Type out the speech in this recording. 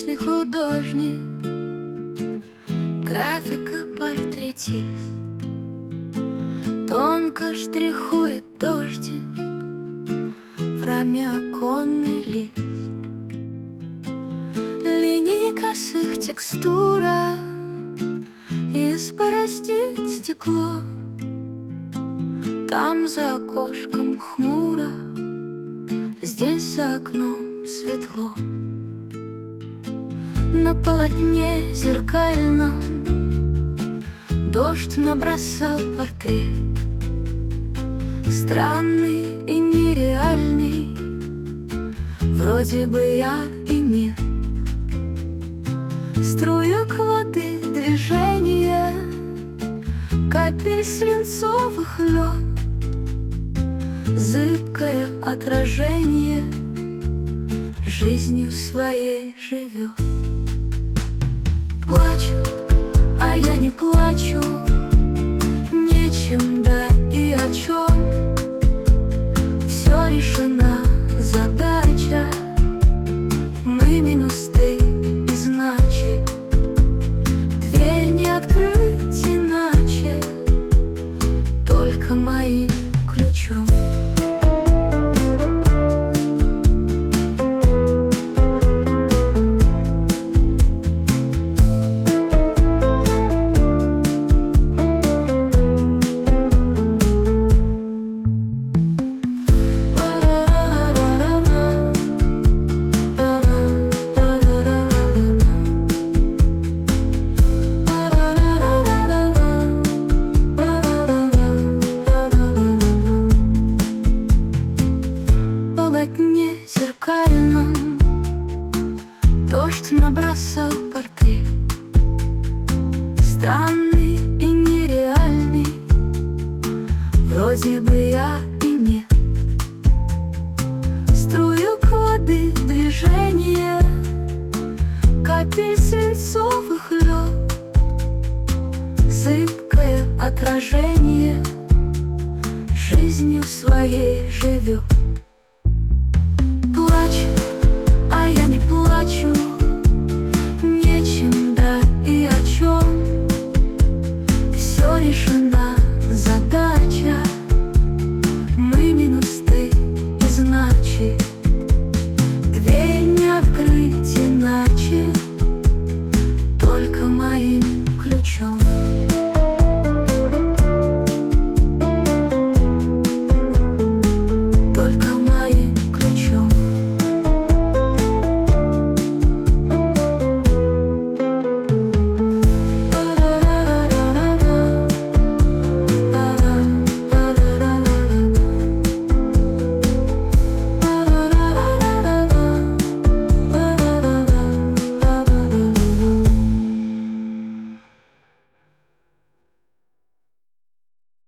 Вечный художник, графика, портретист, тонко штрихует дождик в раме оконный лист. Линии косых текстура избороздит стекло. Там за окошком хмуро, здесь за окном светло. На полотне зеркальном дождь набросал портрет, странный и нереальный, вроде бы я и нет. Струек воды, движения, капель свинцовых лед, зыбкое отражение жизнью своей живет. Плачут, а я не плачу, нечем, да и о чем. Все решена задача, мы минус ты и значит дверь не открыть иначе, только моим ключом. Полотне зеркальном дождь набросал портрет, странный и нереальный, вроде бы я и нет. Струек воды, движения, капель свинцовых лед, зыбкое отражение жизнью своей живет.